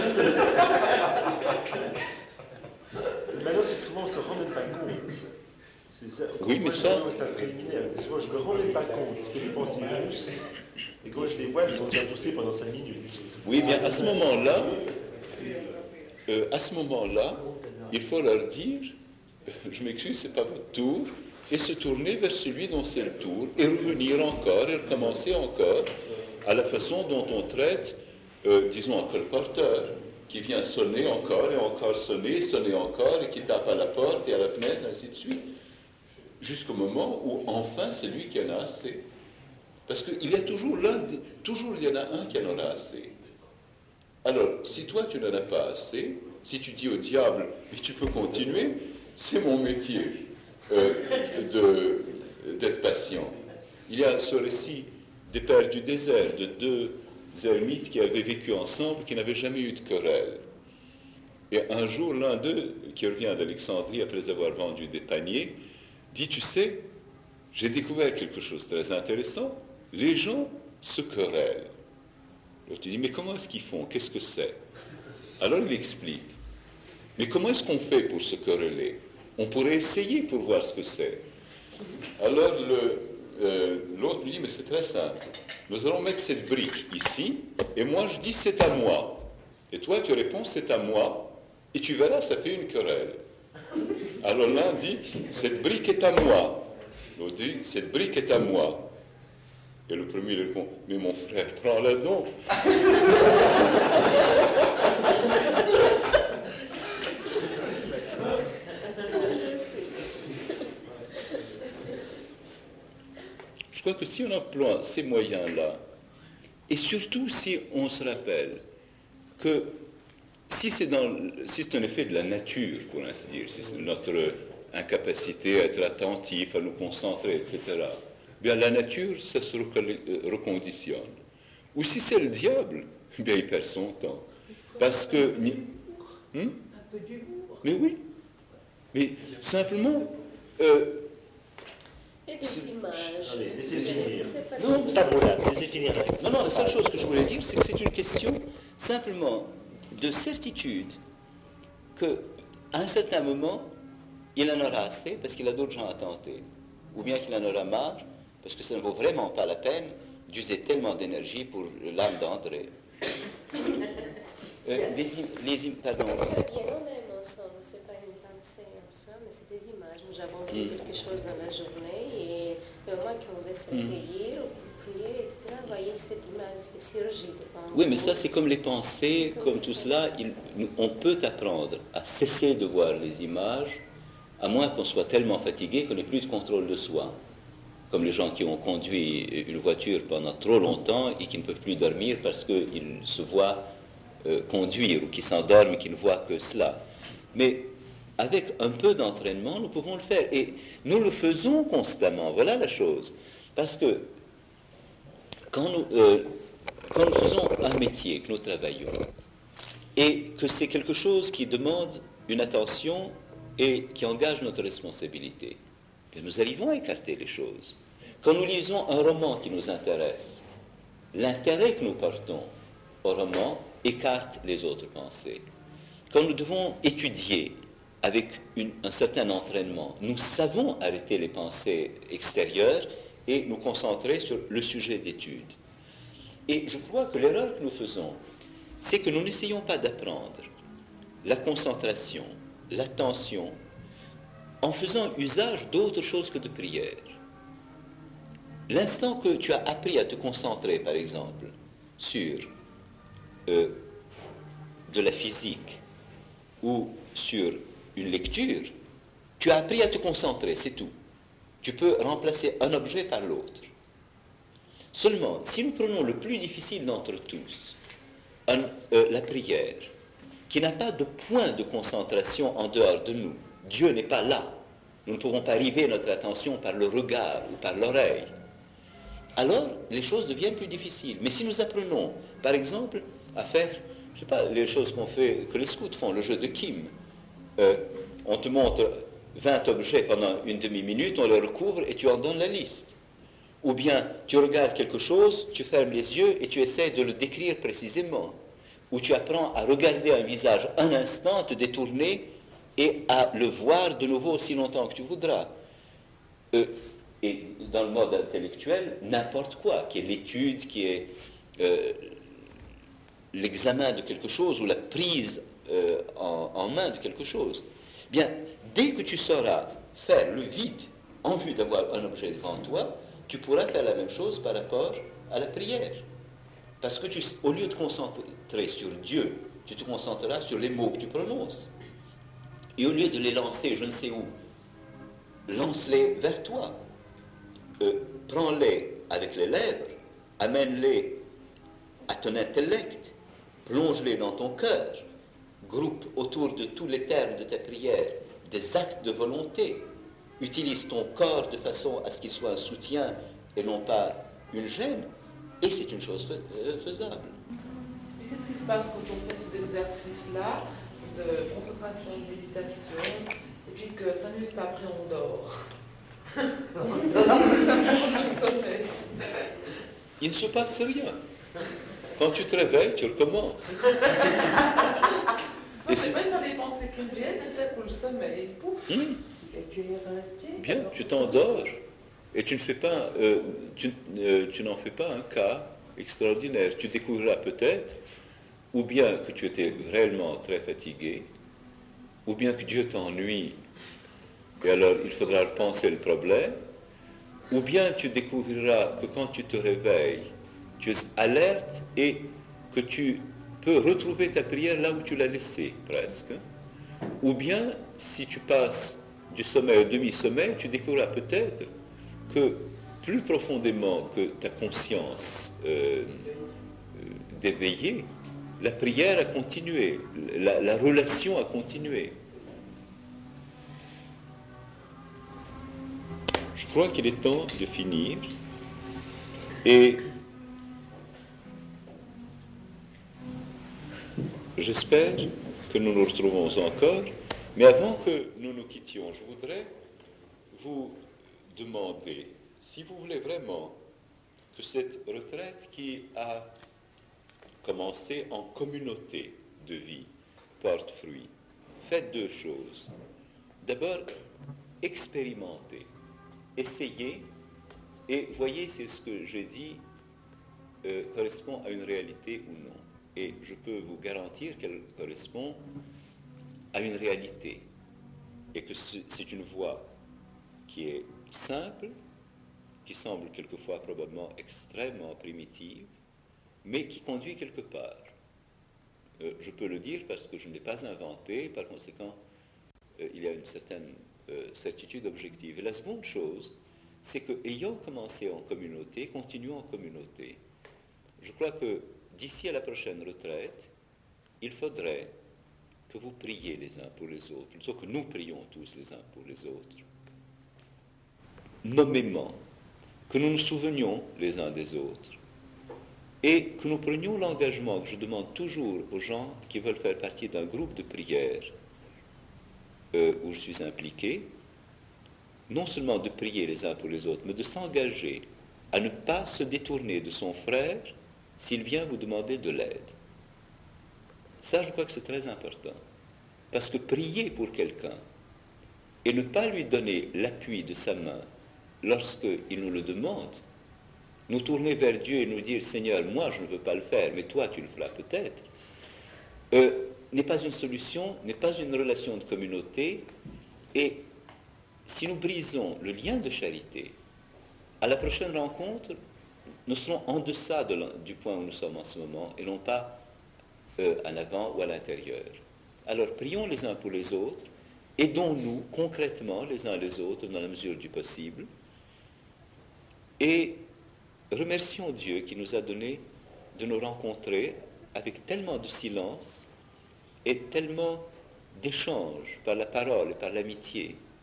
alors, c'est que souvent, on ne se rend même pas compte. C'est ça. Oui, mais ça... Souvent, je ne me rends même pas compte que les pensées poussent. Et quand je les vois, elles sont déjà poussées pendant cinq minutes. Oui, bien, à ce moment-là, euh, à ce moment-là, il faut leur dire, je m'excuse, ce n'est pas votre tour, et se tourner vers celui dont c'est le tour, et revenir encore, et recommencer encore, à la façon dont on traite, euh, disons, un colporteur qui vient sonner encore et encore sonner, sonner encore, et qui tape à la porte et à la fenêtre, ainsi de suite, jusqu'au moment où enfin c'est lui qui en a assez. Parce qu'il y a toujours l'un, toujours il y en a un qui en aura assez. Alors, si toi tu n'en as pas assez, si tu dis au diable, mais tu peux continuer, c'est mon métier euh, de, d'être patient. Il y a ce récit des pères du désert, de deux ermites qui avaient vécu ensemble, qui n'avaient jamais eu de querelle. Et un jour, l'un d'eux, qui revient d'Alexandrie après avoir vendu des paniers, dit, tu sais, j'ai découvert quelque chose de très intéressant, les gens se querellent. L'autre dit, mais comment est-ce qu'ils font? Qu'est-ce que c'est? Alors il explique, mais comment est-ce qu'on fait pour se quereller? On pourrait essayer pour voir ce que c'est. Alors le, euh, l'autre lui dit, mais c'est très simple, nous allons mettre cette brique ici, et moi je dis c'est à moi. Et toi tu réponds c'est à moi, et tu verras, ça fait une querelle. Alors l'un dit, cette brique est à moi. L'autre dit, cette brique est à moi. Et le premier répond, mais mon frère, prends-la donc. Je crois que si on emploie ces moyens-là, et surtout si on se rappelle que si c'est, dans, si c'est un effet de la nature, pour ainsi dire, si c'est notre incapacité à être attentif, à nous concentrer, et cetera, bien la nature, ça se reconditionne. Ou si c'est le diable, bien il perd son temps. Parce que... Hmm? Un peu d'humour. Mais oui. Mais simplement... Euh, Et des images. Allez, laissez finir. C'est pas Non, tout. Taboulat, laissez finir. Non, non, la seule chose que je voulais dire, c'est que c'est une question simplement de certitude qu'à un certain moment, il en aura assez parce qu'il a d'autres gens à tenter. Ou bien qu'il en aura marre parce que ça ne vaut vraiment pas la peine d'user tellement d'énergie pour l'âme d'André. Euh, les, les, pardon. C'est bien nous-mêmes ensemble, c'est pas une pensée en soi, mais c'est des images. Nous avons vu Mm. quelque chose dans la journée et au moment qu'on veut s'accueillir ou pour prier, et cetera, voyez cette image qui surgit devant Oui, nous. mais ça, c'est comme les pensées, comme tout cela. Il, on peut apprendre à cesser de voir les images, à moins qu'on soit tellement fatigué qu'on n'ait plus de contrôle de soi. Comme les gens qui ont conduit une voiture pendant trop longtemps et qui ne peuvent plus dormir parce qu'ils se voient euh, conduire ou qui s'endorment et qui ne voient que cela. Mais avec un peu d'entraînement, nous pouvons le faire. Et nous le faisons constamment. Voilà la chose. Parce que quand nous, euh, quand nous faisons un métier, que nous travaillons, et que c'est quelque chose qui demande une attention et qui engage notre responsabilité, bien, nous arrivons à écarter les choses. Quand nous lisons un roman qui nous intéresse, l'intérêt que nous portons au roman écarte les autres pensées. Quand nous devons étudier avec une, un certain entraînement, nous savons arrêter les pensées extérieures et nous concentrer sur le sujet d'étude. Et je crois que l'erreur que nous faisons, c'est que nous n'essayons pas d'apprendre la concentration, l'attention, en faisant usage d'autre chose que de prière. L'instant que tu as appris à te concentrer, par exemple, sur euh, de la physique ou sur une lecture, tu as appris à te concentrer, c'est tout. Tu peux remplacer un objet par l'autre. Seulement, si nous prenons le plus difficile d'entre tous, un, euh, la prière, qui n'a pas de point de concentration en dehors de nous, Dieu n'est pas là. Nous ne pouvons pas river notre attention par le regard ou par l'oreille. Alors, les choses deviennent plus difficiles. Mais si nous apprenons, par exemple, à faire, je ne sais pas, les choses qu'on fait, que les scouts font, le jeu de Kim, euh, on te montre vingt objets pendant une demi-minute, on les recouvre et tu en donnes la liste. Ou bien, tu regardes quelque chose, tu fermes les yeux et tu essaies de le décrire précisément. Ou tu apprends à regarder un visage un instant, te détourner et à le voir de nouveau aussi longtemps que tu voudras. Euh, et dans le mode intellectuel, n'importe quoi, qui est l'étude, qui est euh, l'examen de quelque chose ou la prise euh, en, en main de quelque chose. Bien, dès que tu sauras faire le vide en vue d'avoir un objet devant toi, tu pourras faire la même chose par rapport à la prière. Parce que tu, au lieu de te concentrer sur Dieu, tu te concentreras sur les mots que tu prononces. Et au lieu de les lancer je ne sais où, lance-les vers toi. Euh, prends-les avec les lèvres, amène-les à ton intellect, plonge-les dans ton cœur, groupe autour de tous les termes de ta prière des actes de volonté, utilise ton corps de façon à ce qu'il soit un soutien et non pas une gêne, et c'est une chose faisable. Mais qu'est-ce qui se passe quand on fait cet exercice-là de concentration, de méditation, et puis que cinq minutes après on dort? On dort, ça me le sommeil. Il ne se passe rien. Quand tu te réveilles, tu recommences. Non, c'est même dans les pensées qui me viennent, c'était pour le sommeil. Pouf. Mmh. Bien, tu t'endors et tu ne fais pas, euh, tu, euh, tu n'en fais pas un cas extraordinaire. Tu découvriras peut-être, ou bien que tu étais réellement très fatigué, ou bien que Dieu t'ennuie, et alors il faudra repenser le problème, ou bien tu découvriras que quand tu te réveilles, tu es alerte et que tu peux retrouver ta prière là où tu l'as laissée, presque. Ou bien, si tu passes du sommeil au demi-sommeil, tu découvriras peut-être que plus profondément que ta conscience euh, d'éveiller, la prière a continué, la, la relation a continué. Je crois qu'il est temps de finir et j'espère que nous nous retrouvons encore, mais avant que nous nous quittions, je voudrais vous demander si vous voulez vraiment que cette retraite qui a commencé en communauté de vie porte fruit. Faites deux choses. D'abord, expérimentez, essayez et voyez si ce que j'ai dit euh, correspond à une réalité ou non. Et je peux vous garantir qu'elle correspond à une réalité et que c'est une voie qui est simple, qui semble quelquefois probablement extrêmement primitive, mais qui conduit quelque part. Euh, je peux le dire parce que je ne l'ai pas inventé, par conséquent, euh, il y a une certaine euh, certitude objective. Et la seconde chose, c'est que, ayant commencé en communauté, continuons en communauté. Je crois que d'ici à la prochaine retraite, il faudrait que vous priez les uns pour les autres, plutôt que nous prions tous les uns pour les autres, nommément, que nous nous souvenions les uns des autres, et que nous prenions l'engagement que je demande toujours aux gens qui veulent faire partie d'un groupe de prière euh, où je suis impliqué, non seulement de prier les uns pour les autres, mais de s'engager à ne pas se détourner de son frère s'il vient vous demander de l'aide. Ça, je crois que c'est très important. Parce que prier pour quelqu'un et ne pas lui donner l'appui de sa main lorsqu'il nous le demande, nous tourner vers Dieu et nous dire « Seigneur, moi je ne veux pas le faire, mais toi tu le feras peut-être euh, », n'est pas une solution, n'est pas une relation de communauté. Et si nous brisons le lien de charité, à la prochaine rencontre, nous serons en deçà de du point où nous sommes en ce moment et non pas euh, en avant ou à l'intérieur. Alors prions les uns pour les autres, aidons-nous concrètement les uns les autres dans la mesure du possible et remercions Dieu qui nous a donné de nous rencontrer avec tellement de silence et tellement d'échanges par la parole et par l'amitié